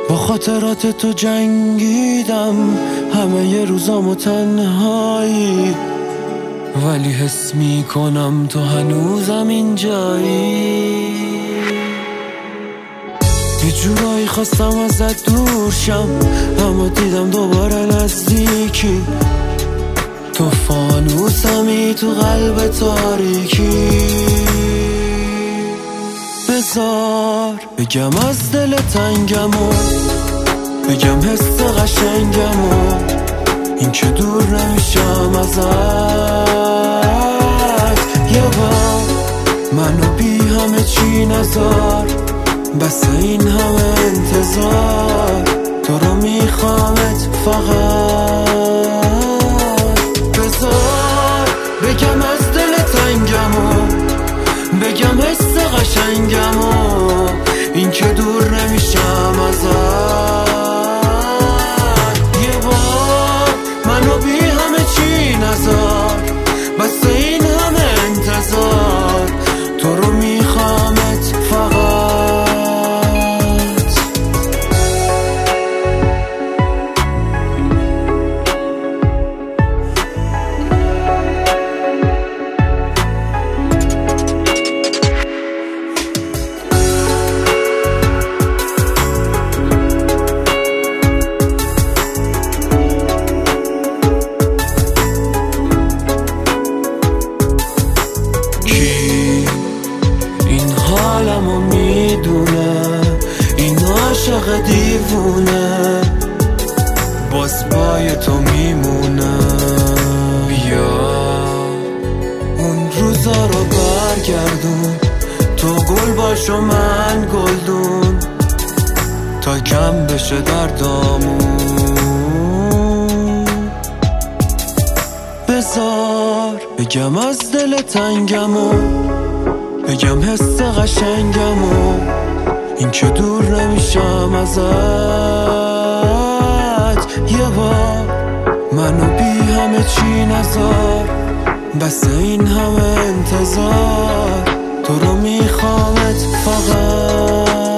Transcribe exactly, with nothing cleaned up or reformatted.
با خاطرات تو جنگیدم همه ی روزامو تنهایی، ولی حس میکنم تو هنوزم اینجایی. یه جورایی خواستم ازت دور شم، اما دیدم دوباره نزدیکی. تو فانوسمی تو قلب تاریکی. بذار بگم از دل تنگمو، بگم حس قشنگمو، این که دور نمیشم ازت. یه بار منو بی همه چی نذار، بس این همه انتظار. تو رو میخوامت فقط. بذار بگم از دل تنگمو، بگم حس قشنگمو، این که دور نمیشم ازت. یه بار منو بی همه چی نذار، بس این همه انتظار. تو رو میخوامت فقط. حالمو میدونه این عاشق دیوونه، باز پای تو میمونه. بیا اون روزا رو برگردون، تو گل باش و من گلدون، تا کم بشه دردامون. بذار بگم از دل تنگمو، بگم حس قشنگمو، این که دور نمیشم ازت. یه بار منو بی همه چی نذار، بس این همه انتظار. تو رو میخوامت فقط.